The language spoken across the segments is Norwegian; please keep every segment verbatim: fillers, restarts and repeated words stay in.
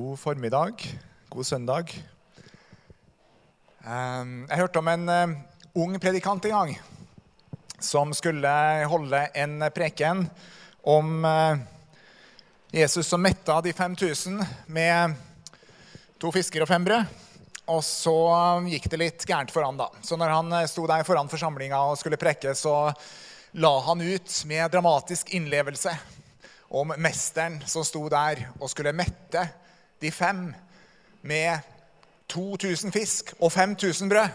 God formiddag, god søndag. Jeg hørte om en ung predikant en gang, som skulle holde en preken om Jesus som mettet de fem tusen med to fisker og fem brød. Og så gikk det litt gærent for han da. Så når han stod der foran forsamlingen og skulle preke, så la han ut med dramatisk innlevelse om mesteren som stod der og skulle mette de fem med to tusen fisk og fem tusen brød.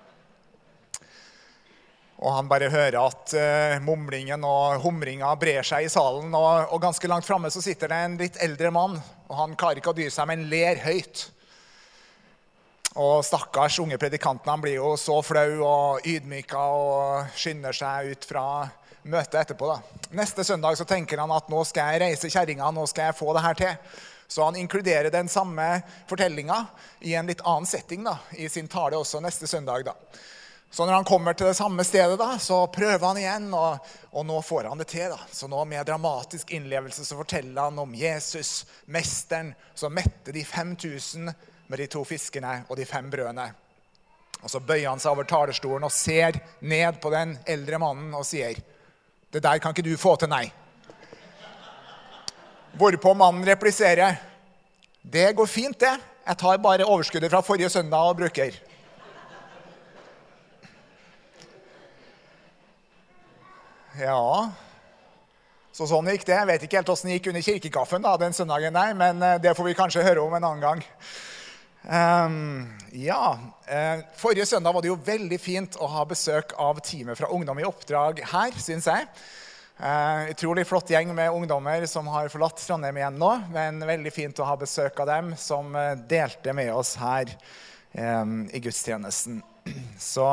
Og han bare hører at uh, mumlingen og humringen brer seg i salen, og, og ganske langt fremme så sitter det en litt eldre mann, og han klarer ikke å dy seg, men ler høyt. Og stakkars unge predikanten, han blir jo så flau og ydmyka og skynder seg ut fra møtet etterpå da. Neste søndag så tenker han at nå skal jeg reise kjerringa, nå skal jeg få det her til. Så han inkluderer den samme fortellingen i en litt annen setting da, i sin tale også neste søndag da. Så når han kommer til det samme stedet da, så prøver han igjen, og, og nå får han det til da. Så nå med dramatisk innlevelse så forteller han om Jesus, mesteren, som mette de fem tusen med de to fiskene og de fem brødene. Og så bøyer han seg over talerstolen og ser ned på den eldre mannen og sier: det der kan ikke du få til, nei. Hvorpå mannen repliserer: det går fint det, jeg tar bare overskuddet fra forrige søndag og bruker. Ja, så sånn gikk det. Jeg vet ikke helt hvordan det gikk under kirkekaffen da, den søndagen der, men det får vi kanskje høre om en annen gang. Um, ja, uh, forrige søndag var det jo veldig fint å ha besøk av teamet fra Ungdom i oppdrag her, synes jeg. Uh, utrolig flott gjeng med ungdommer som har forlatt Trondheim igjen nå, men veldig fint å ha besøk av dem som uh, delte med oss her um, i gudstjenesten. Så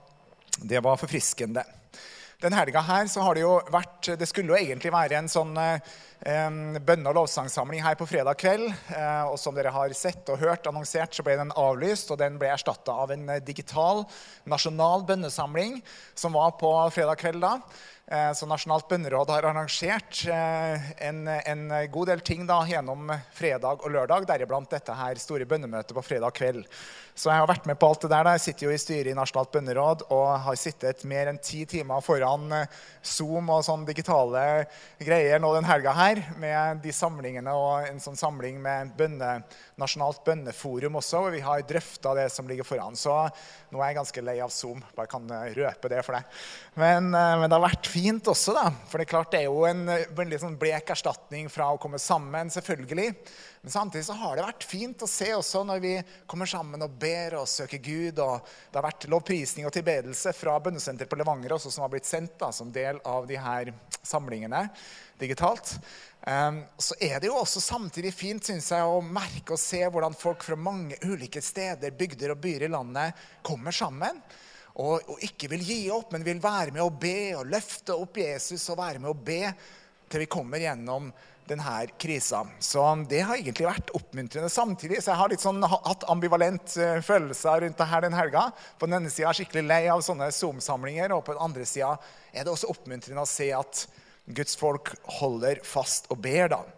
det var forfriskende. Den helga her så har det jo vært, det skulle jo egentlig være en sånn eh, bønne- og lovsangsamling her på fredag kveld, eh, og som dere har sett og hørt annonsert så ble den avlyst, og den ble erstattet av en digital nasjonal bønnesamling som var på fredag kveld da. Eh, så Nasjonalt bønneråd har arrangert eh, en, en god del ting da gjennom fredag og lørdag, deriblant dette her store bønnemøtet på fredag kveld. Så jeg har vært med på alt det der da. Jeg sitter jo i styret i Nasjonalt bønneråd og har sittet mer enn ti timer foran Zoom og sånne digitale greier nå den helga her, med de samlingene og en sånn samling med bønne, Nasjonalt bønneforum også, og vi har drøftet det som ligger foran. Så nå er jeg ganske lei av Zoom, bare kan røpe det for deg. Men, men det har vært fint også da, for det er klart det er jo en veldig sånn blek erstatning fra å komme sammen, selvfølgelig. Men samtidig så har det vært fint å se også når vi kommer sammen og ber og søker Gud, og det har vært lovprisning og tilbedelse fra Bønnesenter på Levanger også, som har blitt sendt da, som del av de her samlingene digitalt. Um, så er det jo også samtidig fint, synes jeg, å merke og se hvordan folk fra mange ulike steder, bygder og byer i landet kommer sammen, og, og ikke vil gi opp, men vil være med å be og løfte opp Jesus og være med å be til vi kommer gjennom denne krisa. Så det har egentlig vært oppmuntrende samtidig, så jeg har litt sånn hatt ambivalent uh, følelser rundt det her den helga. På den ene siden er jeg skikkelig lei av sånne Zoom-samlinger, og på den andre siden er det også oppmuntrende å se at Guds folk holder fast og ber da.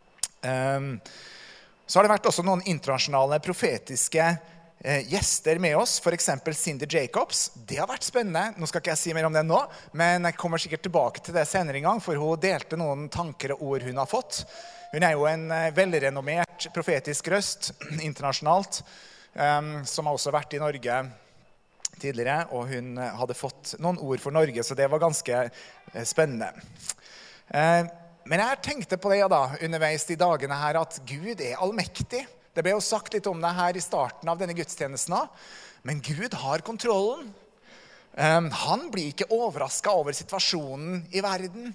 Um, så har det vært også noen internasjonale profetiske eh, gjester med oss, for eksempel Cindy Jacobs. Det har vært spennende. Nå skal ikke jeg si mer om det nå, men jeg kommer sikkert tilbake til det senere en gang, for hun delte noen tanker og ord hun har fått. Hun er jo en eh, velrenommert profetisk røst internasjonalt, um, som har også vært i Norge tidligere, og hun hadde fått noen ord for Norge, så det var ganske eh, spennende. Eh, men jeg tenkte på det da, underveis de dagene her, at Gud er allmektig. Det ble jo sagt litt om det her i starten av denne gudstjenesten, men Gud har kontrollen. Um, han blir ikke overrasket over situasjonen i verden.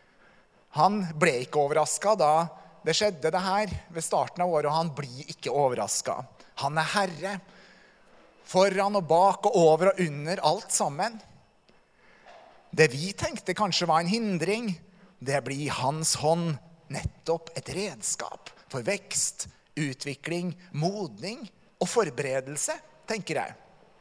Han ble ikke overrasket da det skjedde det her ved starten av året, og han blir ikke overrasket. Han er herre, foran og bak og over og under alt sammen. Det vi tenkte kanskje var en hindring, det blir hans hånd nettopp et redskap for vekst, utvikling, modning og forberedelse, tenker jeg.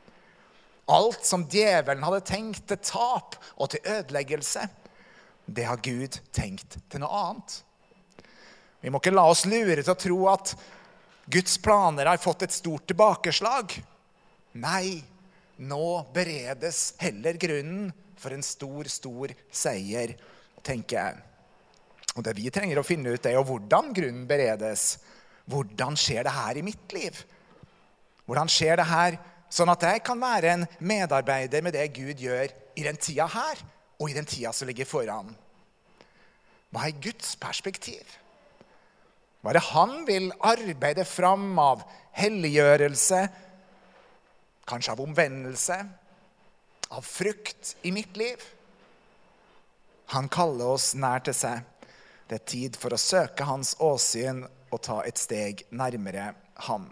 Alt som djevelen hadde tenkt til tap og til ødeleggelse, det har Gud tenkt til noe annet. Vi må ikke la oss lure til å tro at Guds planer har fått et stort tilbakeslag. Nei, nå beredes heller grunnen for en stor, stor seier, tenker jeg. Og det vi trenger å finne ut er jo hvordan grunnen beredes. Hvordan skjer det her i mitt liv? Hvordan skjer det her sånn at jeg kan være en medarbeider med det Gud gjør i den tida her, og i den tida som ligger foran? Hva er Guds perspektiv? Hva er det han vil arbeide fram av helliggjørelse, kanskje av omvendelse, av frukt i mitt liv? Han kaller oss nær til seg. Det er tid for å søke hans åsyn og ta et steg nærmere ham.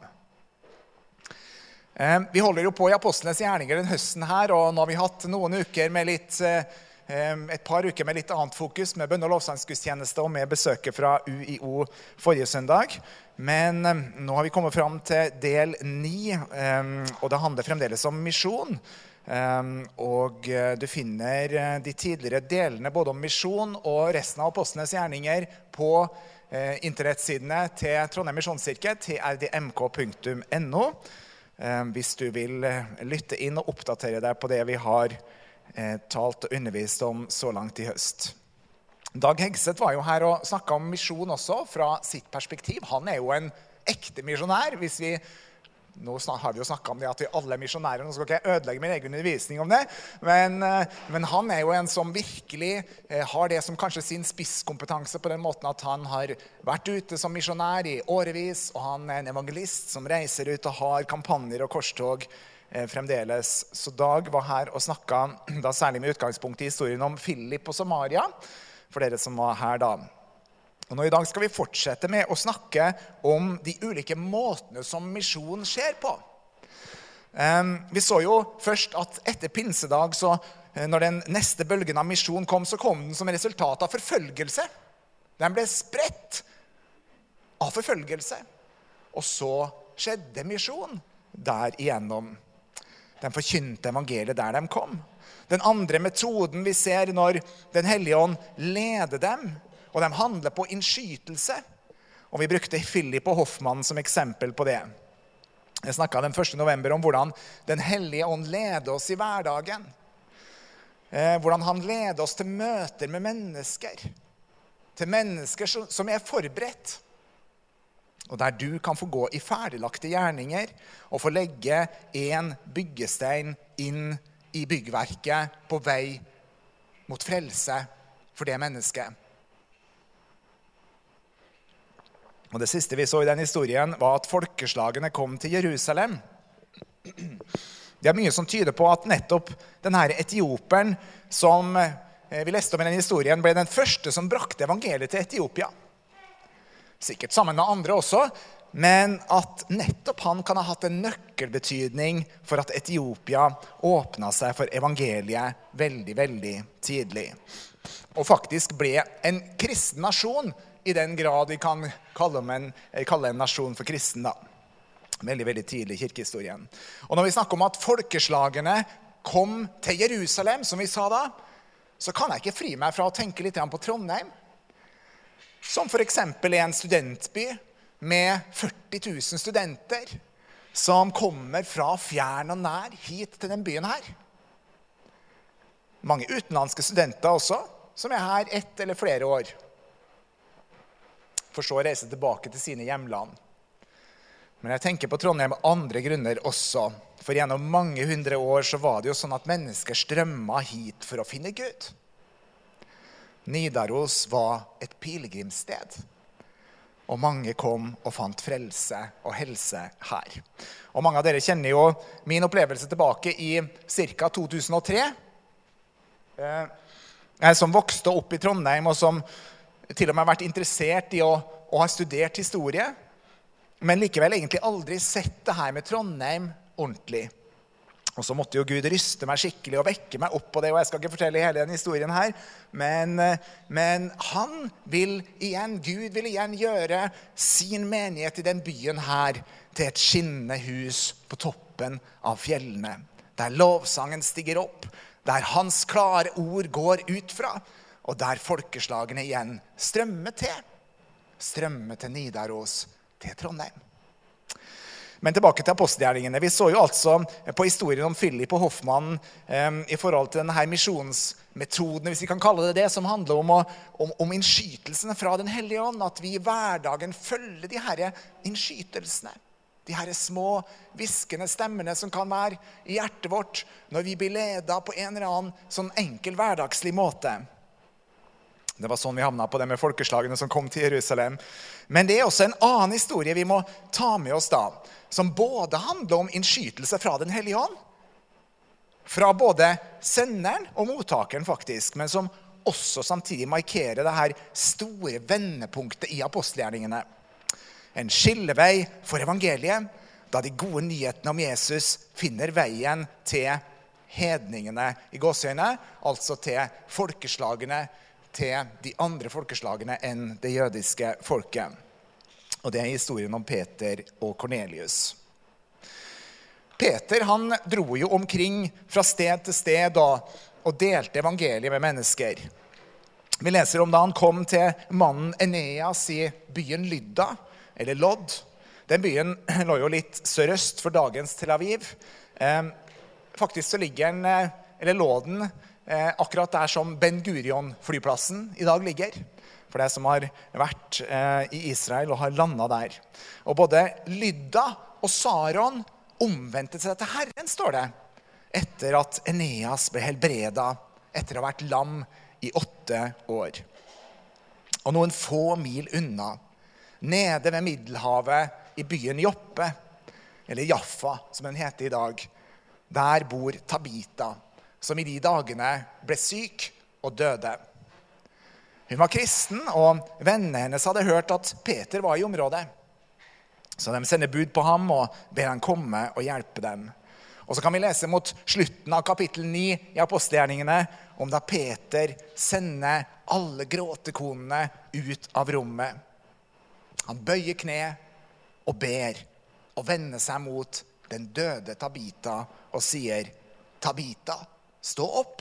Vi holder jo på i Apostlenes gjerninger den høsten her, og nå har vi hatt noen uker med litt, et par uker med litt annet fokus, med bønn- og lovsangsgudstjeneste og med besøket fra U I O forrige søndag. Men nå har vi kommet fram til del ni, og det handler fremdeles om misjon. Og du finner de tidligere delene både om misjon og resten av Apostlenes gjerninger på internettsidene til Trondheim Misjonskirke, t r d m k punktum n o, hvis du vil lytte inn og oppdatere deg på det vi har talt og undervist om så langt i høst. Dag Hegseth var jo her og snakket om misjon også fra sitt perspektiv. Han er jo en ekte misjonær, hvis vi Nå har vi jo snakket om det at vi alle er misjonærer, nå skal ikke jeg ødelegge min egen undervisning om det, men, men han er jo en som virkelig har det som kanskje sin spisskompetanse på den måten at han har vært ute som misjonær i årevis, og han er en evangelist som reiser ut og har kampanjer og korstog fremdeles. Så Dag var her og snakket da særlig med utgangspunkt i historien om Philip og Samaria, for dere som var her da. Og nå i dag skal vi fortsette med å snakke om de ulike måtene som misjon skjer på. Um, vi så jo først at etter pinsedag, så når den neste bølgen av misjon kom, så kom den som resultat av forfølgelse. Den ble spredt av forfølgelse. Og så skjedde misjon der igjennom. De forkynte evangeliet der de kom. Den andre metoden vi ser når Den hellige ånd leder dem, og de handler på innskytelse. Og vi brukte Philip og Hoffmann som eksempel på det. Jeg snakket den første november om hvordan Den hellige ånd leder oss i hverdagen. Eh, hvordan han leder oss til møter med mennesker. Til mennesker som er forberedt. Og der du kan få gå i ferdiglagte gjerninger og få legge en byggestein inn i byggverket på vei mot frelse for det mennesket. Og det siste vi så i den historien var at folkeslagene kom til Jerusalem. Det er mye som tyder på at nettopp denne etioperen som vi leste om i den historien ble den første som brakte evangeliet til Etiopia. Sikkert sammen med andre også, men at nettopp han kan ha hatt en nøkkelbetydning for at Etiopia åpnet seg for evangeliet veldig, veldig tidlig. Og faktisk ble en kristen nasjon i den grad vi kan kalle en, kalle en nasjon for kristen da. Veldig, veldig tidlig i kirkehistorien. Og når vi snakker om at folkeslagene kom til Jerusalem, som vi sa da, så kan jeg ikke fri meg fra å tenke litt på Trondheim. Som for eksempel en studentby med førti tusen studenter som kommer fra fjern og nær hit til den byen her. Mange utenlandske studenter også, som er her ett eller flere år. For så å reise tilbake til sine hjemland. Men jeg tenker på Trondheim av andre grunner også. For gjennom mange hundre år så var det jo sånn at mennesker strømmet hit for å finne Gud. Nidaros var et pilegrimssted. Og mange kom og fant frelse og helse her. Og mange av dere kjenner jo min opplevelse tilbake i ca. to tusen og tre. Jeg som vokste opp i Trondheim og som til og med har vært interessert i å, å ha studert historie, men likevel egentlig aldri sett det her med Trondheim ordentlig. Og så måtte jo Gud ryste meg skikkelig og vekke meg opp på det, og jeg skal ikke fortelle hele den historien her, men, men han vil igjen, Gud vil igjen gjøre sin menighet i den byen her til et skinnende hus på toppen av fjellene, der lovsangen stiger opp, der hans klare ord går ut fra, og der folkeslagene igjen strømmer til. Strømmer til Nidaros, til Trondheim. Men tilbake til apostelgjerningene. Vi så jo altså på historien om Philip og Hoffmann um, i forhold til denne misjonsmetoden, hvis vi kan kalle det det, som handler om, å, om, om innskytelsene fra den hellige ånd, at vi i hverdagen følger de her innskytelsene. De her små, viskende stemmene som kan være i hjertet vårt når vi blir ledet på en eller annen sånn enkel hverdagslig måte. Det var sånn vi havnet på det med folkeslagene som kom til Jerusalem. Men det er også en annen historie vi må ta med oss da, som både handler om innskytelse fra den hellige ånd, fra både senderen og mottakeren faktisk, men som også samtidig markerer det her store vendepunktet i apostelgjerningene. En skillevei for evangeliet, da de gode nyhetene om Jesus finner veien til hedningene i gåseøyne, altså til folkeslagene, til de andre folkeslagene enn det jødiske folket. Og det er historien om Peter og Kornelius. Peter, han dro jo omkring fra sted til sted og, og delte evangeliet med mennesker. Vi leser om da han kom til mannen Eneas i byen Lydda, eller Lodd. Den byen lå jo litt sørøst for dagens Tel Aviv. Eh, faktisk så ligger den, eller lå den, eh, akkurat der som Ben Gurion-flyplassen i dag ligger. For det som har vært eh, i Israel og har landet der. Og både Lydda og Saron omvendte seg til Herren, står det, etter at Eneas ble helbreda etter å ha vært lam i åtte år. Og noen få mil unna, nede ved Middelhavet i byen Joppe, eller Jaffa som den heter i dag, der bor Tabita, som i de dagene ble syk og døde. Hun var kristen, og vennene hennes hadde hørt at Peter var i området. Så de sender bud på ham og ber han komme og hjelpe dem. Og så kan vi lese mot slutten av kapittel ni i apostelgjerningene om da Peter sender alle gråtekonene ut av rommet. Han bøyer kne og ber og vender seg mot den døde Tabita og sier, Tabita, stå opp.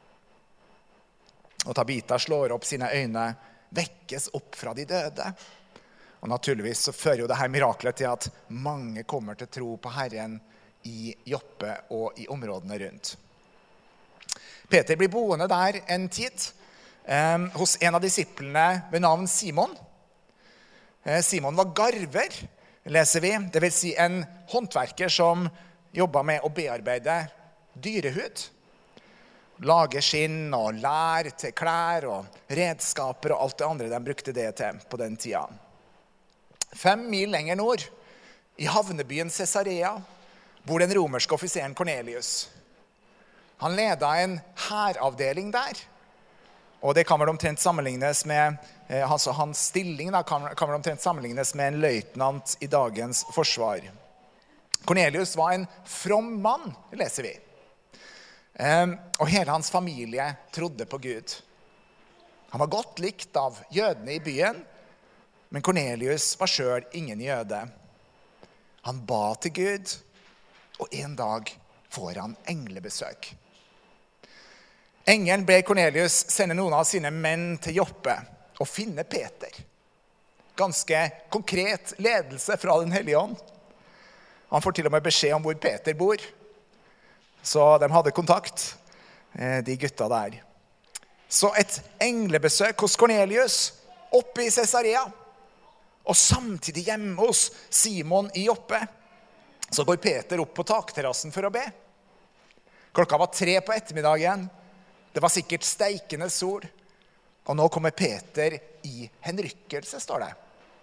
Og Tabita slår opp sine øyne, vekkes opp fra de døde. Og naturligvis så fører jo det her miraklet til at mange kommer til tro på Herren i Joppe og i områdene rundt. Peter blir boende der en tid eh, hos en av disiplene ved navn Simon. Simon var garver, leser vi. Det vil si en håndverker som jobbet med å bearbeide dyrehud. Lage skinn og lær til klær og redskaper og alt det andre de brukte det til på den tida. Fem mil lenger nord, i havnebyen Caesarea, bor den romerske offiseren Cornelius. Han ledet en hæravdeling der. Og det kan vel omtrent sammenlignes med, eh, altså hans stilling da, kan, kan vel omtrent sammenlignes med en løytnant i dagens forsvar. Cornelius var en from mann, leser vi. Eh, og hele hans familie trodde på Gud. Han var godt likt av jødene i byen, men Cornelius var selv ingen jøde. Han ba til Gud, og en dag får han englebesøk. Engelen ber Cornelius sende noen av sine menn til Joppe og finne Peter. Ganske konkret ledelse fra den hellige ånd. Han får til og med beskjed om hvor Peter bor. Så de hadde kontakt, de gutta der. Så et englebesøk hos Cornelius oppe i Caesarea. Og samtidig hjemme hos Simon i Joppe. Så går Peter opp på takterrassen for å be. Klokka var tre på ettermiddagen. Det var sikkert steikende sol, og nå kommer Peter i henrykkelse, står det.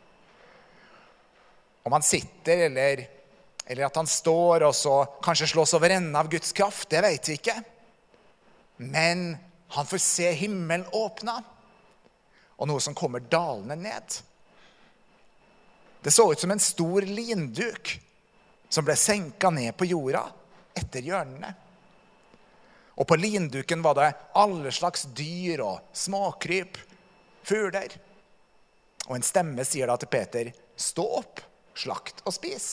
Om han sitter, eller, eller at han står, og så kanskje slås over enden av Guds kraft, det vet vi ikke. Men han får se himmelen åpne, og noe som kommer dalende ned. Det så ut som en stor linduk, som ble senket ned på jorda etter hjørnene. Og på linduken var det alle slags dyr og småkryp, fugler. Og en stemme sier da til Peter, stå opp, slakt og spis.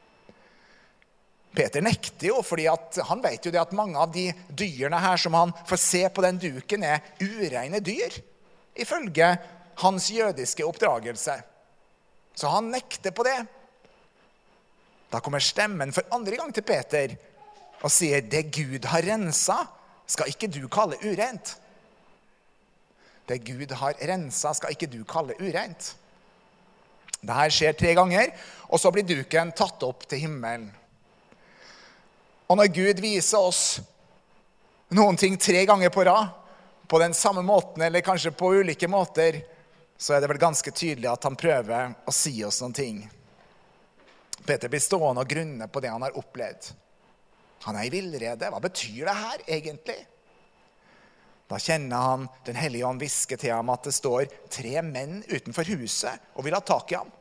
Peter nekter jo, fordi at han vet jo det at mange av de dyrene her som han får se på den duken er ureine dyr, ifølge hans jødiske oppdragelse. Så han nekter på det. Da kommer stemmen for andre gang til Peter og sier, det Gud har rensa, skal ikke du kalle urent. Det Gud har rensa, skal ikke du kalle urent. Dette skjer tre ganger, og så blir duken tatt opp til himmelen. Og når Gud viser oss noen ting tre ganger på rad, på den samme måten, eller kanskje på ulike måter, så er det vel ganske tydelig at han prøver å si oss noen ting. Peter blir stående og grunne på det han har opplevd. Han er i villrede. Hva betyr det her egentlig? Da kjenner han den hellige ånd viske til ham at det står tre menn utenfor huset og vil ha tak i ham.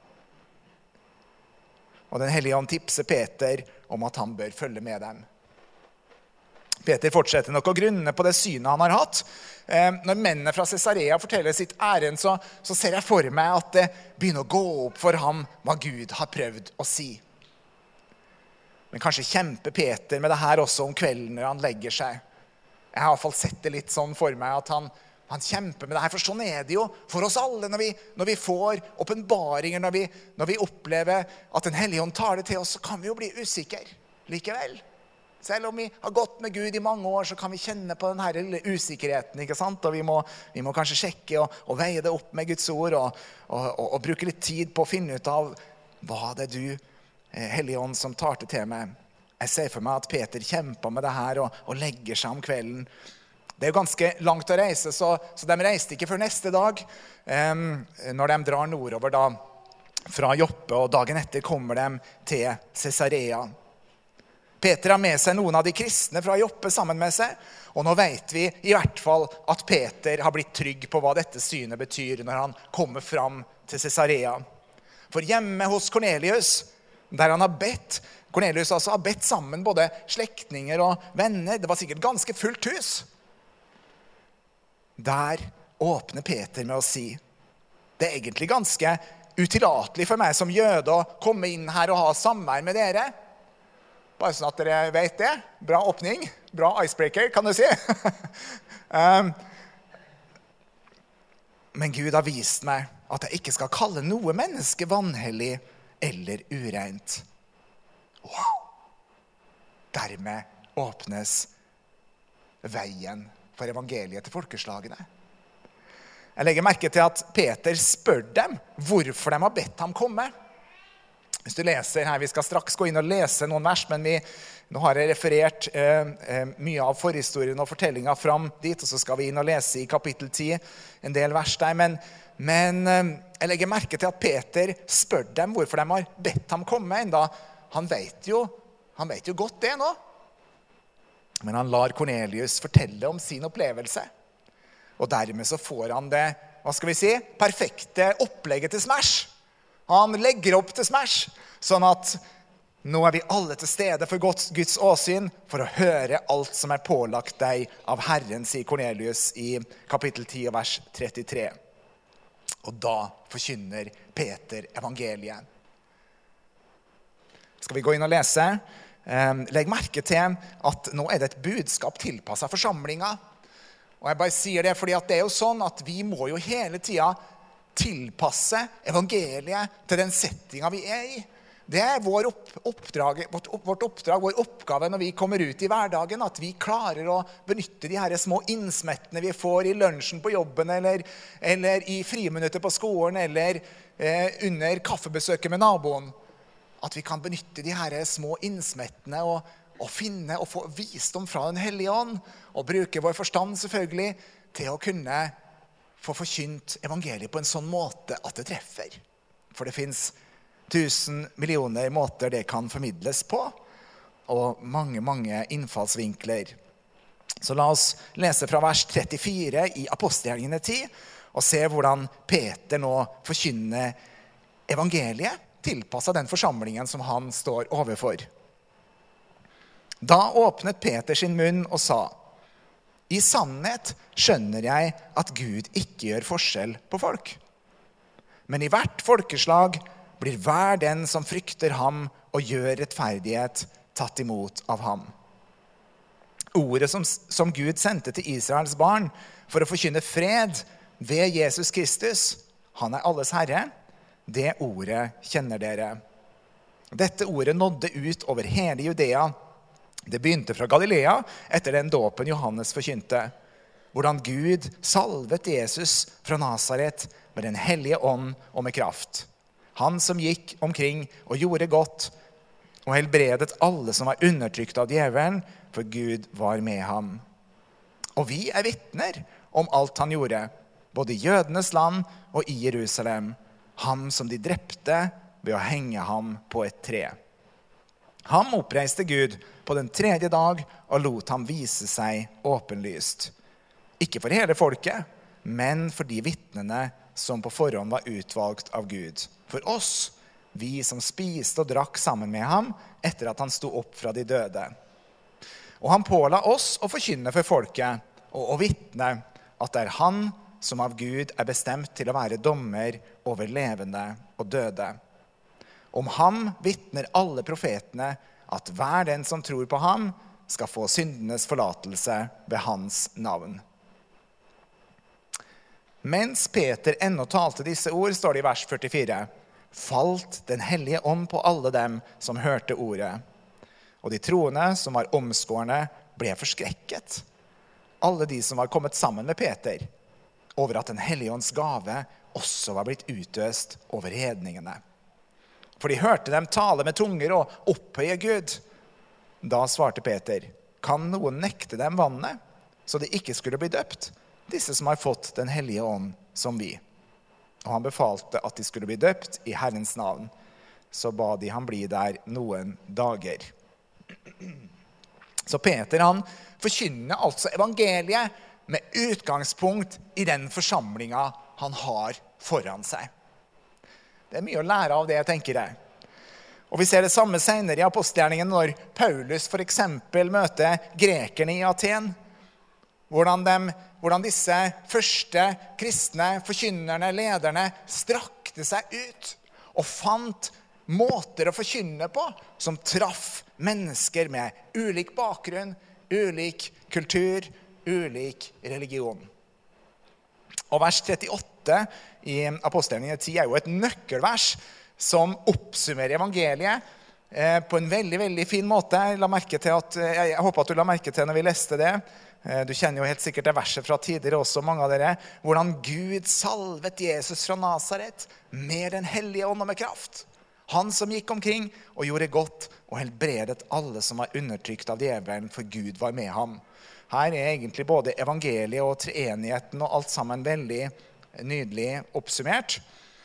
Og den hellige ånd tipser Peter om at han bør følge med dem. Peter fortsetter nok å grunne på det synet han har hatt. Når mennene fra Cesarea forteller sitt ærend, så, så ser jeg for meg at det begynner å gå opp for ham hva Gud har prøvd å si. Men kanskje kjemper Peter med det her også om kvelden når han legger seg. Jeg har i hvert fall sett det litt sånn for meg at han, han kjemper med det her. For sånn er det jo for oss alle når vi, når vi får åpenbaringer, når vi, når vi opplever at den hellige ånd tar det til oss, så kan vi jo bli usikre likevel. Selv om vi har gått med Gud i mange år, så kan vi kjenne på den her lille usikkerheten, ikke sant? Og vi må, vi må kanskje sjekke og, og veie det opp med Guds ord, og, og, og, og bruke litt tid på å finne ut av hva det er du, Hellige ånd, som tar det til meg. Jeg ser for meg at Peter kjemper med det her og, og legger seg om kvelden. Det er jo ganske langt å reise, så, så de reiste ikke før neste dag, um, når de drar nordover da, fra Joppe, og dagen etter kommer de til Cesarea. Peter har med seg noen av de kristne fra Joppe sammen med seg, og nå vet vi i hvert fall at Peter har blitt trygg på hva dette synet betyr når han kommer fram til Cesarea. For hjemme hos Cornelius, der han har bedt, Cornelius altså har bedt sammen både slektninger og venner, det var sikkert ganske fullt hus. Der åpner Peter med å si, det er egentlig ganske utilatelig for meg som jøde å komme inn her og ha samvær med dere. Bare sånn at dere vet det. Bra åpning, bra icebreaker, kan du si. um, men Gud har vist meg at jeg ikke skal kalle noe menneske vanhellig eller ureint. Wow! Dermed åpnes veien for evangeliet til folkeslagene. Jeg legger merke til at Peter spør dem hvorfor de har bedt ham komme. Hvis du leser her, vi skal straks gå inn og lese noen vers, men vi, nå har jeg referert eh, eh, mye av forhistorien og fortellingen fram dit, og så skal vi inn og lese i kapittel ti en del vers der, men, men eh, jeg legger merke til at Peter spør dem hvorfor de har bedt ham komme, enda han vet jo, han vet jo godt det nå. Men han lar Cornelius fortelle om sin opplevelse, og dermed så får han det, hva skal vi si, perfekte opplegget til Smash. Han legger opp til Smash, sånn at nå er vi alle til stede for Guds åsyn for å høre alt som er pålagt deg av Herren, sier Cornelius i kapittel ti, vers trettitre. Og da forkynner Peter evangeliet. Skal vi gå inn og lese? Legg merke til at nå er det et budskap tilpasset forsamlingen. Og jeg bare sier det fordi at det er jo sånn at vi må jo hele tiden tilpasse evangeliet til den settingen vi er i. Det er vår oppdrag, vårt, vårt oppdrag, vår oppgave når vi kommer ut i hverdagen, at vi klarer å benytte de her små innsmettene vi får i lunsjen på jobben, eller, eller i friminutter på skolen, eller eh, under kaffebesøket med naboen. At vi kan benytte de her små innsmettene og, og finne og få visdom fra den hellige ånd, og bruke vår forstand selvfølgelig til å kunne få forkynt evangeliet på en sånn måte at det treffer. For det finnes tusen millioner måter det kan formidles på, og mange, mange innfallsvinkler. Så la oss lese fra vers trettifire i Apostelgjerningene ti, og se hvordan Peter nå forkynner evangeliet, tilpasset den forsamlingen som han står overfor. Da åpnet Peter sin munn og sa, i sannhet skjønner jeg at Gud ikke gjør forskjell på folk. Men i hvert folkeslag blir hver den som frykter ham og gjør rettferdighet tatt imot av ham. Ordet som, som Gud sendte til Israels barn for å forkynne fred ved Jesus Kristus, han er alles Herre, det ordet kjenner dere. Dette ordet nådde ut over hele Judea. Det begynte fra Galilea etter den dåpen Johannes forkynte. Hvordan Gud salvet Jesus fra Nazaret med den hellige ånd og med kraft. Han som gikk omkring og gjorde godt og helbredet alle som var undertrykt av djevelen, for Gud var med ham. Og vi er vittner om alt han gjorde, både i jødenes land og i Jerusalem, ham som de drepte ved å henge ham på et tre. Han oppreiste Gud på den tredje dag og lot ham vise seg åpenlyst. Ikke for hele folket, men for de vittnene som på forhånd var utvalgt av Gud. For oss, vi som spiste og drakk sammen med ham etter at han sto opp fra de døde. Og han påla oss å forkynne for folket og å vittne at det er han som av Gud er bestemt til å være dommer over levende og døde. Om ham vittner alle profetene at hver den som tror på ham skal få syndenes forlatelse ved hans navn. Mens Peter ennå talte disse ord, står det i vers førtifire, falt den hellige ånd på alle dem som hørte ordet. Og de troende som var omskårne ble forskrekket. Alle de som var kommet sammen med Peter, over at den hellige ånds gave også var blitt utøst over hedningene. For de hørte dem tale med tunger og opphøye Gud. Da svarte Peter, kan noen nekte dem vannet, så de ikke skulle bli døpt, disse som har fått den hellige ånd som vi? Og han befalte at de skulle bli døpt i Herrens navn. Så ba de han bli der noen dager. Så Peter han forkynner altså evangeliet med utgangspunkt i den forsamlingen han har foran seg. Det er mye å lære av det, tenker jeg. Og vi ser det samme senere i apostelgjerningen når Paulus for eksempel møter grekerne i Aten. Hvordan, de, hvordan disse første kristne forkynnerne, lederne, strakte seg ut og fant måter å forkynne på som traff mennesker med ulik bakgrunn, ulik kultur, ulik religion. Og vers trettiåtte i apostelgjerningen ti er jo et nøkkelvers som oppsummerer evangeliet eh, på en veldig, veldig fin måte. Jeg, la merke til at, jeg, jeg håper at du la merke til når vi leste det. Eh, du kjenner jo helt sikkert det verset fra tidligere også, mange av dere. Hvordan Gud salvet Jesus fra Nazaret med den hellige ånd og med kraft. Han som gikk omkring og gjorde godt og helbredet alle som var undertrykt av djevelen, for Gud var med ham. Her er egentlig både evangeliet og treenigheten og alt sammen veldig nydelig oppsummert.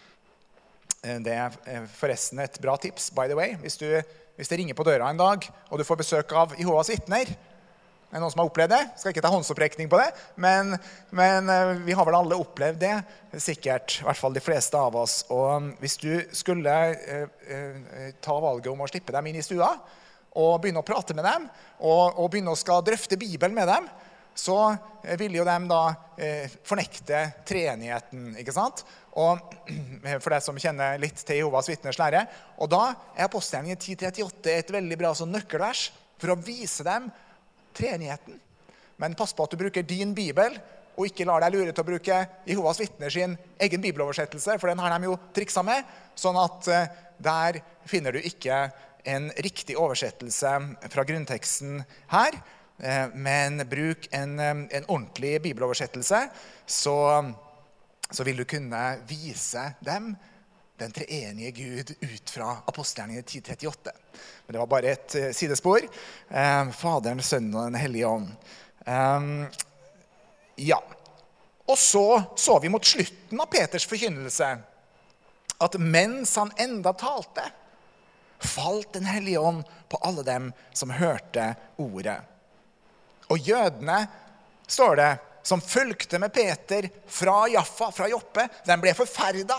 Det er forresten et bra tips, by the way. Hvis, du, hvis det ringer på døra en dag, og du får besøk av Jehovas vitner, er det noen som har opplevd det? Skal ikke ta håndsopprekning på det, men, men vi har vel alle opplevd det, sikkert, i hvert fall de fleste av oss. Og hvis du skulle eh, eh, ta valget om å slippe dem inn i stua, og begynne å prate med dem, og, og begynne å skal drøfte Bibelen med dem, så vil jo dem da eh, fornekte treenigheten, ikke sant? Og for deg som kjenner litt til Jehovas vitners lære. Og da er apostelgjerningen ti trettiåtte et veldig bra sånn nøkkelvers for å vise dem treenigheten. Men pass på at du bruker din bibel, og ikke lar deg lure til å bruke Jehovas vitner sin egen bibeloversettelse, for den har de jo trikset med, sånn at eh, der finner du ikke en riktig oversettelse fra grunnteksten her, eh, men bruk en, en ordentlig bibeloversettelse, så så vil du kunne vise dem den treenige Gud ut fra apostelgjerningen ti trettiåtte. Men det var bare et uh, sidespor. Uh, Faderen, Sønnen og den hellige ånd. Um, ja. Og så så vi mot slutten av Peters forkynnelse at mens han enda talte, falt den hellige ånd på alle dem som hørte ordet. Og jødene, står det, som fulgte med Peter fra Jaffa, fra Joppe, den ble forferdet.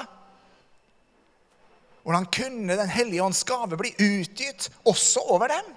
Hvordan kunne den hellige ånds gave bli utgitt også over dem?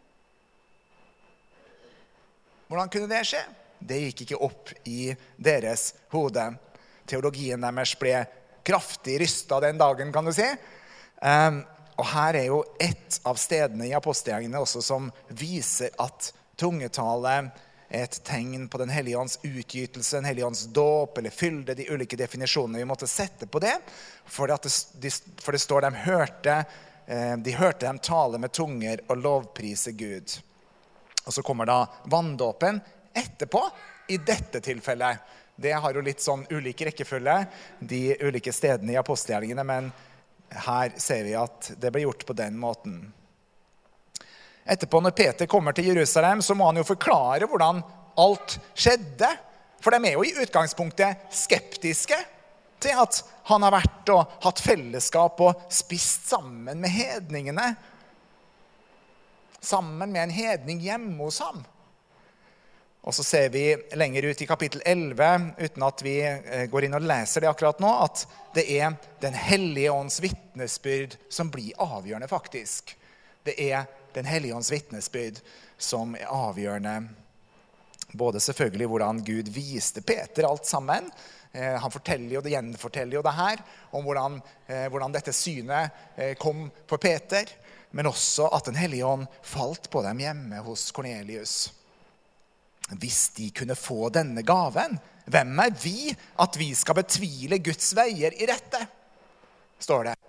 Hvordan kunne det skje? Det gikk ikke opp i deres hode. Teologien deres ble kraftig rystet den dagen, kan du si. Um, og her er jo et av stedene i apostelgjerningene også som viser at tungetale et tegn på den hellige ånds utgytelse, den hellige ånds dåp, eller fylde de ulike definisjonene vi måtte sette på det, for, at det, for det står de hørte de hørte dem tale med tunger og lovprise Gud. Og så kommer da vanndåpen etterpå, i dette tilfellet. Det har jo litt sånn ulike rekkefølge, de ulike stedene i apostelgjerningene, men her ser vi at det ble gjort på den måten. Etterpå, når Peter kommer til Jerusalem, så må han jo forklare hvordan alt skjedde. For de er jo i utgangspunktet skeptiske til at han har vært og hatt fellesskap og spist sammen med hedningene. Sammen med en hedning hjemme hos ham. Og så ser vi lenger ut i kapittel elleve, uten at vi går inn og leser det akkurat nå, at det er den hellige ånds vittnesbyrd som blir avgjørende faktisk. Det er den hellige ånds vittnesbyrd som er avgjørende. Både selvfølgelig hvordan Gud viste Peter alt sammen. Han forteller jo det, gjenforteller jo det her, om hvordan, hvordan dette synet kom på Peter, men også at den hellige ånd falt på dem hjemme hos Kornelius. Hvis de kunne få denne gaven, hvem er vi at vi skal betvile Guds veier i rette? Står det.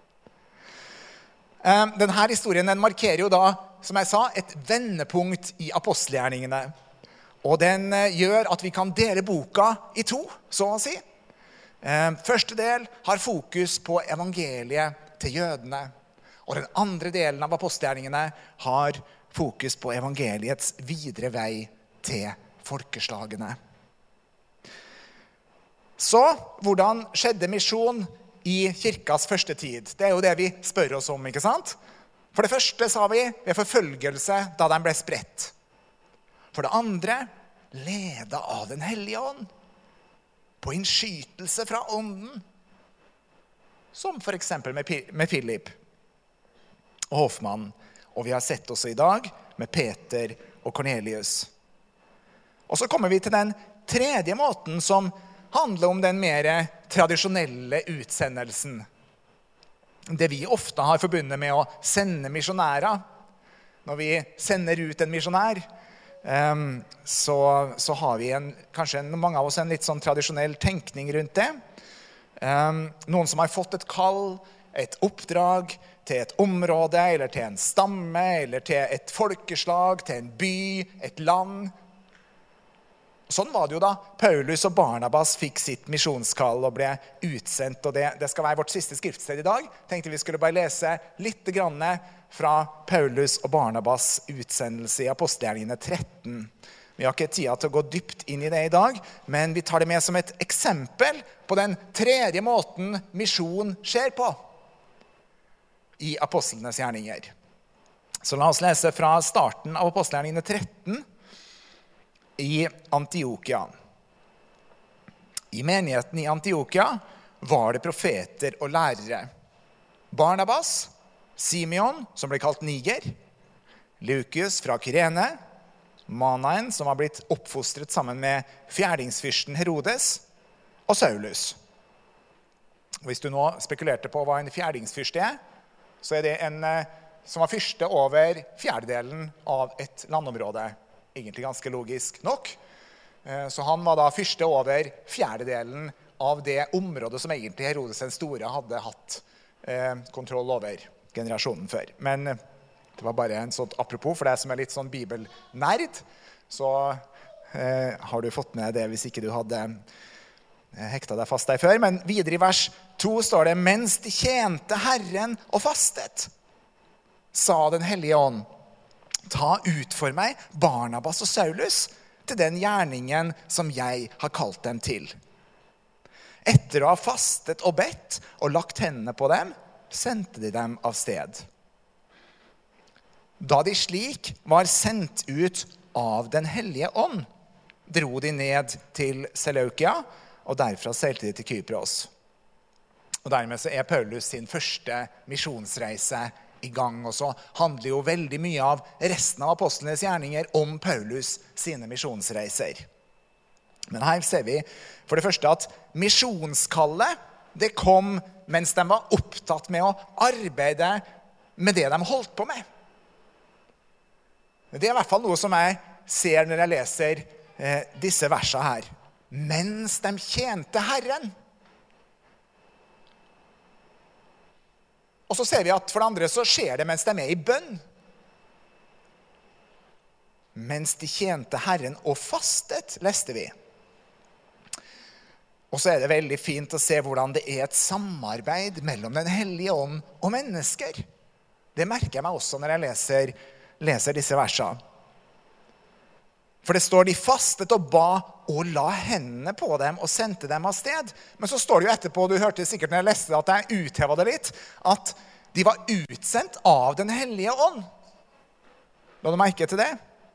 Denne historien den markerer jo da, som jeg sa, et vendepunkt i apostelgjerningene. Og den gjør at vi kan dele boka i to, så å si. Første del har fokus på evangeliet til jødene. Og den andre delen av apostelgjerningene har fokus på evangeliets videre vei til folkeslagene. Så, hvordan skjedde misjon i kirkas første tid? Det er jo det vi spør oss om, ikke sant? For det første sa vi ved forfølgelse da den ble spredt. For det andre, ledet av den hellige ånd. På innskytelse fra ånden. Som for eksempel med Philip og Hoffmann. Og vi har sett også i dag med Peter og Kornelius. Og så kommer vi til den tredje måten som handler om den mer tradisjonelle utsendelsen. Det vi ofte har forbundet med å sende misjonærer. Når vi sender ut en misjonær, så, så har vi en, kanskje mange av oss en litt sånn tradisjonell tenkning rundt det. Noen som har fått et kall, et oppdrag til et område, eller til en stamme, eller til et folkeslag, til en by, et land. Sånn var det jo da Paulus og Barnabas fikk sitt misjonskall og ble utsendt, og det, det skal være vårt siste skriftsted i dag. Tenkte vi skulle bare lese litt grann fra Paulus og Barnabas utsendelse i apostelgjerningene tretten. Vi har ikke tid til å gå dypt inn i det i dag, men vi tar det med som et eksempel på den tredje måten misjon skjer på i apostlenes gjerninger. Så la oss lese fra starten av apostelgjerningene tretten, i Antiokia. I menigheten i Antiokia var det profeter og lærere. Barnabas, Simeon, som ble kalt Niger, Lukius fra Kyrene, Manaen, som var blitt oppfostret sammen med fjerdingsfyrsten Herodes, og Saulus. Hvis du nå spekulerte på hva en fjerdingsfyrste er, så er det en som var fyrste over fjerdedelen av et landområde. Egentlig ganske logisk nok. Så han var da fyrste over fjerdedelen av det området som egentlig Herodes den store hadde hatt kontroll over generasjonen før. Men det var bare en sånn apropos, for deg som er litt sånn bibelnerd, så eh, har du fått med det hvis ikke du hadde hekta deg fast der før. Men videre i vers to står det, mens de tjente Herren og fastet, sa den hellige ånd, ta ut for meg Barnabas og Saulus til den gjerningen som jeg har kalt dem til. Etter å ha fastet og bedt og lagt hendene på dem, sendte de dem av sted. Da de slik var sendt ut av den hellige ånd, dro de ned til Seleukia, og derfra seilte de til Kypros. Og dermed så er Paulus sin første misjonsreise i gang, og så handler jo veldig mye av resten av apostlenes gjerninger om Paulus sine misjonsreiser. Men her ser vi for det første at misjonskallet, det kom mens de var opptatt med å arbeide med det de holdt på med. Det er i hvert fall noe som jeg ser når jeg leser eh, disse versene her. Mens de tjente Herren. Og så ser vi at for det andre så skjer det mens de er i bønn. Mens de tjente Herren og fastet, leste vi. Og så er det veldig fint å se hvordan det er et samarbeid mellom den hellige ånd og mennesker. Det merker jeg meg også når jeg leser, leser disse versene. For det står de fastet og ba og la hendene på dem og sendte dem av sted. Men så står det jo etterpå, du hørte sikkert når jeg leste det, at jeg uthevet det litt, at de var utsendt av den hellige ånd. La du merke til det?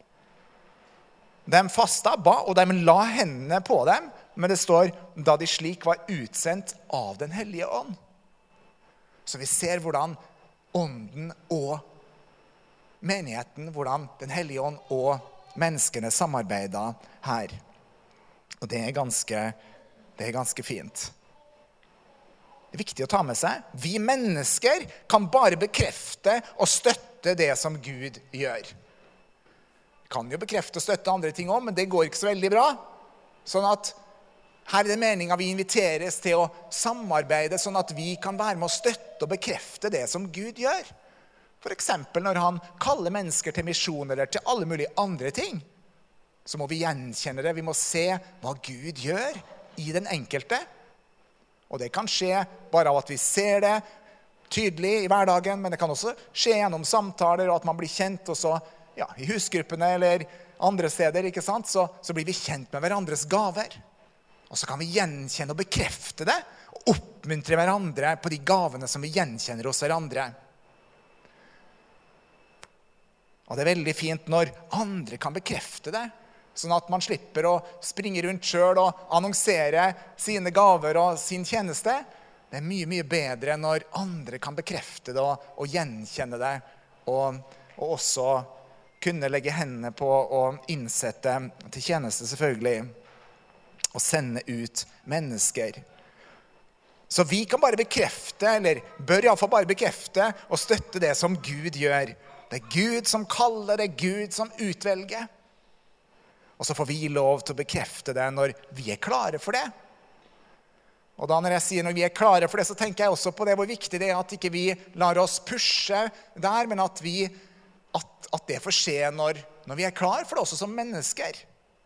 De fastet, ba, og de la hendene på dem, men det står da de slik var utsendt av den hellige ånd. Så vi ser hvordan ånden og menigheten, hvordan den hellige ånd og menneskene samarbeider her. Og det er ganske, det er ganske fint. Det er viktig å ta med seg. Vi mennesker kan bare bekrefte og støtte det som Gud gjør. Vi kan jo bekrefte og støtte andre ting også, men det går ikke så veldig bra. Sånn at her er det meningen vi inviteres til å samarbeide, sånn at vi kan være med å støtte og bekrefte det som Gud gjør. For eksempel når han kaller mennesker til misjon eller til alle mulige andre ting, så må vi gjenkjenne det. Vi må se hva Gud gjør i den enkelte. Og det kan skje bare av at vi ser det tydelig i hverdagen, men det kan også skje gjennom samtaler og at man blir kjent også, ja, i husgruppene eller andre steder, ikke sant? Så, så blir vi kjent med hverandres gaver. Og så kan vi gjenkjenne og bekrefte det, og oppmuntre hverandre på de gavene som vi gjenkjenner hos hverandre. Og det er veldig fint når andre kan bekrefte det, sånn at man slipper å springe rundt selv og annonsere sine gaver og sin tjeneste. Det er mye, mye bedre når andre kan bekrefte det og, og gjenkjenne det, og, og også kunne legge hendene på og innsette til tjeneste selvfølgelig, og sende ut mennesker. Så vi kan bare bekrefte, eller bør i alle fall bare bekrefte og støtte det som Gud gjør. Det er Gud som kaller, det er Gud som utvelger. Og så får vi lov til å bekrefte det når vi er klare for det. Og da når jeg sier når vi er klare for det, så tenker jeg også på det hvor viktig det er at ikke vi lar oss pushe der, men at, vi, at, at det får skje når, når vi er klare for det også som mennesker.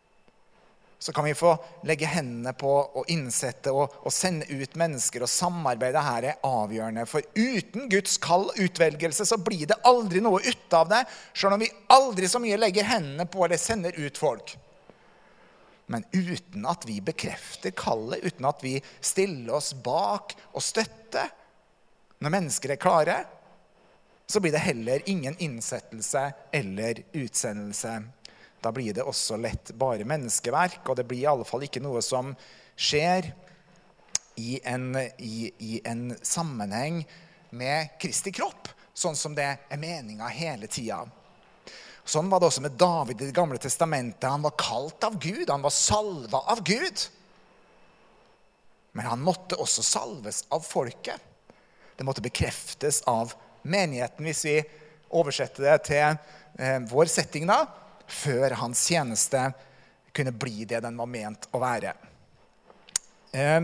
Så kan vi få legge hendene på og innsette og, og sende ut mennesker, og samarbeide her er avgjørende. For uten Guds kall og utvelgelse så blir det aldri noe ut av det, selv om vi aldri så mye legger hendene på eller sender ut folk. Men uten at vi bekrefter kallet, uten at vi stiller oss bak og støtter når mennesker er klare, så blir det heller ingen innsettelse eller utsendelse. Da blir det også lett bare menneskeverk, og det blir i alle fall ikke noe som skjer i en, i, i en sammenheng med Kristi kropp, sånn som det er meningen hele tiden. Sånn var det også med David i det gamle testamentet. Han var kalt av Gud, han var salva av Gud. Men han måtte også salves av folket. Det måtte bekreftes av menigheten, hvis vi oversetter det til eh, vår setting da, før hans tjeneste kunne bli det den var ment å være. Eh,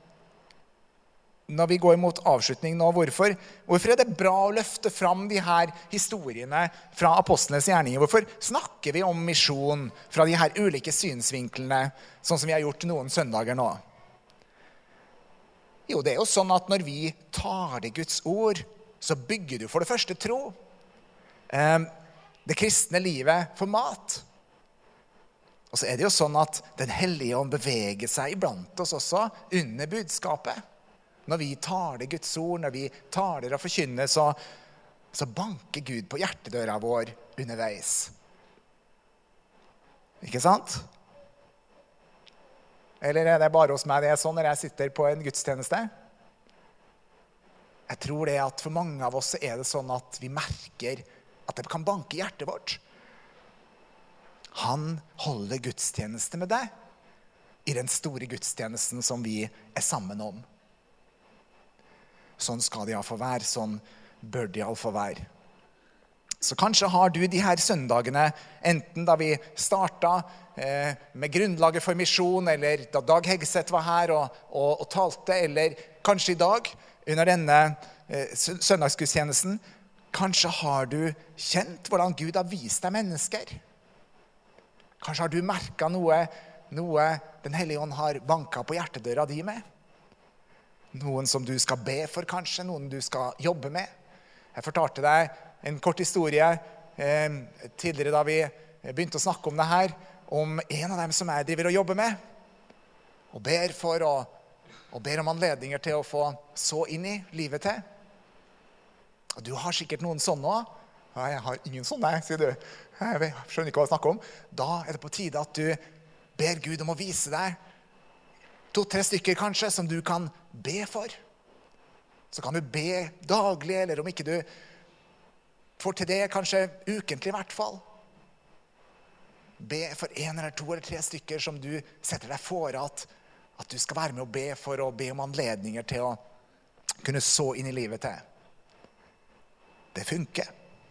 når vi går mot avslutning nå, hvorfor, hvorfor er det bra å løfte fram de her historiene fra apostlenes gjerninger? Hvorfor snakker vi om misjon fra de her ulike synsvinklene, sånn som vi har gjort noen søndager nå? Jo, det er jo sånn at når vi tar det Guds ord, så bygger du for det første tro. Eh, Det kristne livet for mat. Og så er det jo sånn at den hellige ånd beveger seg iblant oss også under budskapet. Når vi tar det Guds ord, når vi tar det og forkynner, så, så banker Gud på hjertedøra vår underveis. Ikke sant? Eller er det bare hos meg det er sånn når jeg sitter på en gudstjeneste? Jeg tror det at for mange av oss er det sånn at vi merker at det kan banke i hjertet vårt. Han holder gudstjeneste med deg i den store gudstjenesten som vi er sammen om. Sånn skal det i alle fall være, sånn bør det i alle fall være. Så kanskje har du de her søndagene, enten da vi startet eh, med grunnlaget for misjon, eller da Dag Heggseth var her og, og, og talte, eller kanskje i dag, under denne eh, søndagsgudstjenesten, kanskje har du kjent hvordan Gud har vist deg mennesker. Kanskje har du merket noe, noe Den Hellige Ånd har banket på hjertedøra di med. Noen som du skal be for kanskje, noen du skal jobbe med. Jeg fortalte deg en kort historie eh, tidligere da vi begynte å snakke om det her, om en av dem som jeg driver og jobber med, og ber for, og, og ber om anledninger til å få så inn i livet til. Og du har sikkert noen sånne også. Nei, jeg har ingen sånne, sier du. Jeg skjønner ikke hva jeg snakker om. Da er det på tide at du ber Gud om å vise deg to-tre stykker kanskje, som du kan be for. Så kan du be daglig, eller om ikke du får til det, kanskje ukentlig i hvert fall. Be for en eller to eller tre stykker som du setter deg for at, at du skal være med og be for, og be om anledninger til å kunne så inn i livet til. Det funker.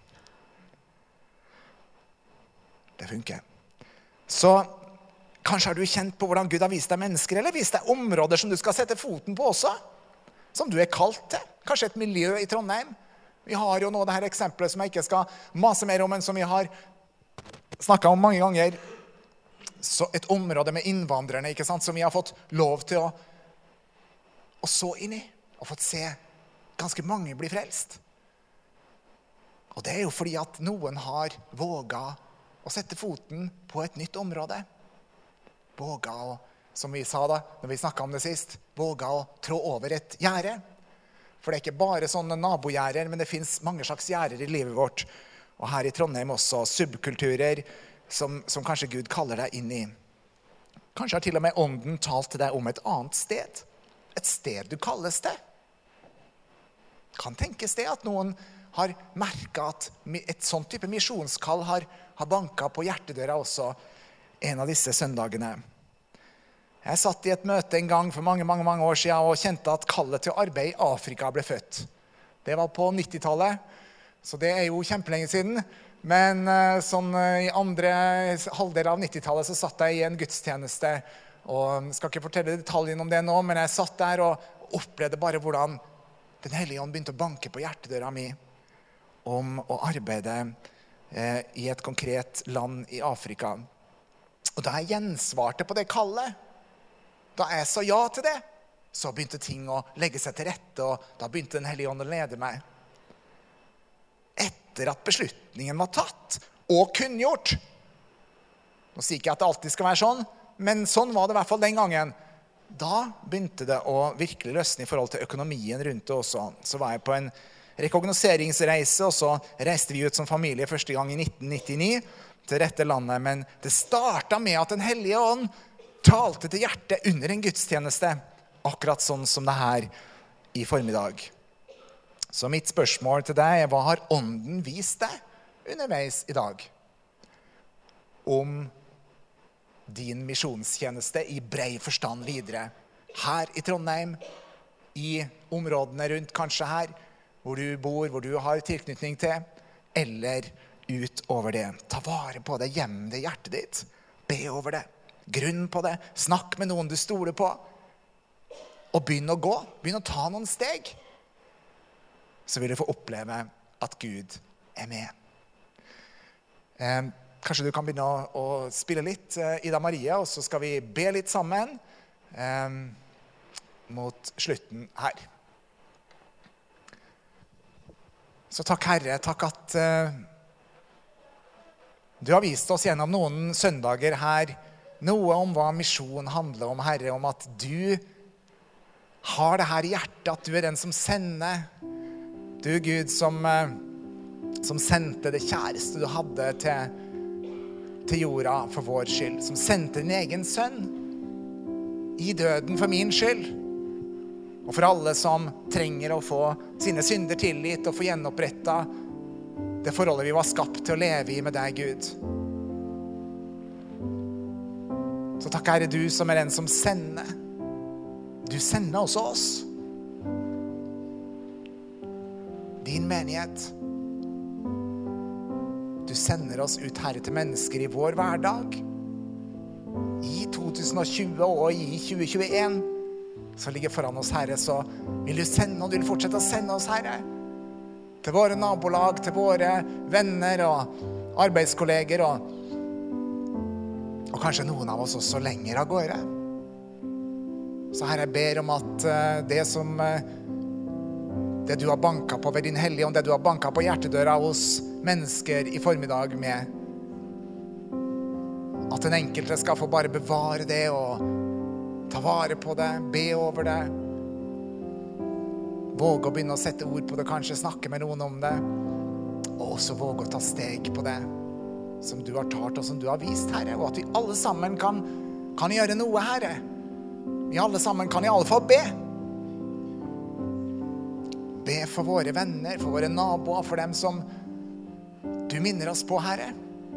Det funker. Så kanskje har du kjent på hvordan Gud har vist deg mennesker, eller vist deg områder som du skal sette foten på også, som du er kalt til. Kanskje et miljø i Trondheim. Vi har jo nå det her eksempelet som jeg ikke skal mase mer om, men som vi har snakket om mange ganger. Så et område med innvandrerne, ikke sant, som vi har fått lov til å, å så inn i, og fått se ganske mange bli frelst. Og det er jo fordi at noen har våget å sette foten på et nytt område. Våget å, som vi sa da, når vi snakket om det sist, våget å trå over et gjerde. For det er ikke bare sånne nabogjerder, men det finnes mange slags gjerder i livet vårt. Og her i Trondheim også subkulturer som, som kanskje Gud kaller deg inn i. Kanskje har til og med ånden talt til deg om et annet sted. Et sted du kalles det. Kan tenkes det at noen har merket at et sånt type misjonskall har, har banket på hjertedøra også en av disse søndagene. Jeg satt i et møte en gang for mange, mange, mange år siden og kjente at kallet til arbeid i Afrika ble født. Det var på nittitallet, så det er jo kjempelenge siden. Men sånn i andre halvdel av nittitallet så satt jeg i en gudstjeneste, og jeg skal ikke fortelle detaljen om det nå, men jeg satt der og opplevde bare hvordan Den Hellige Ånd begynte å banke på hjertedøra mi om å arbeide eh, i et konkret land i Afrika. Og da jeg gjensvarte på det kallet, da jeg sa ja til det, så begynte ting å legge seg til rette, og da begynte Den Hellige Ånd å lede meg. Etter at beslutningen var tatt og kunngjort. Nå sier ikke jeg at det alltid skal være sånn, men sånn var det i hvert fall den gangen. Da begynte det å virkelig løsne i forhold til økonomien rundt det også. Så var jeg på en rekognoseringsreise, og så reiste vi ut som familie første gang i nitten nittini til dette landet. Men det startet med at Den Hellige Ånd talte til hjertet under en gudstjeneste, akkurat sånn som det her i formiddag. Så mitt spørsmål til deg er, hva har ånden vist deg underveis i dag om din misjonstjeneste i brei forstand videre? Her i Trondheim, i områdene rundt kanskje her, hvor du bor, hvor du har tilknytning til, eller ut over det. Ta vare på det, gjem det i hjertet ditt. Be over det. Grunn på det. Snakk med noen du stoler på. Og begynn å gå. Begynn å ta noen steg. Så vil du få oppleve at Gud er med. Eh, kanskje du kan begynne å, å spille litt, eh, Ida Marie, og så skal vi be litt sammen eh, mot slutten her. Så takk, Herre, takk at uh, du har vist oss gjennom noen søndager her noe om hva misjon handler om, Herre, om at du har det her i hjertet, at du er den som sender. Du, Gud, som, uh, som sendte det kjæreste du hadde til, til jorda for vår skyld, som sendte din egen sønn i døden for min skyld. Og for alle som trenger å få sine synder tilgitt og få gjenopprettet det forholdet vi var skapt til å leve i med deg, Gud. Så takk, Herre, du som er den som sender. Du sender også oss. Din menighet. Du sender oss ut, Herre, til mennesker i vår hverdag. I to tusen og tjue og i tjue tjueen. som ligger foran oss, Herre, så vil du sende, og du vil fortsette å sende oss, Herre, til våre nabolag, til våre venner og arbeidskolleger, og, og kanskje noen av oss også lenger av gårde. Så Herre, jeg ber om at det som det du har banket på ved din hellige ånd, det du har banket på hjertedøra hos mennesker i formiddag med, at den enkelte skal få bare bevare det og ta vare på det, be over det, våge å begynne å sette ord på det, kanskje snakke med noen om det, og også våge å ta steg på det som du har talt og som du har vist, Herre, og at vi alle sammen kan, kan gjøre noe, Herre. Vi alle sammen kan i alle fall be. Be for våre venner, for våre naboer, for dem som du minner oss på, Herre.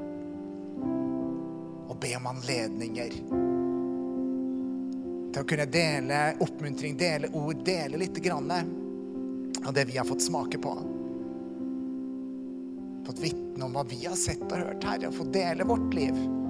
Og be om anledninger til å kunne dele oppmuntring, dele ord, dele litt grann av det vi har fått smake på. Fått vitne om hva vi har sett og hørt, Herre, og få dele vårt liv.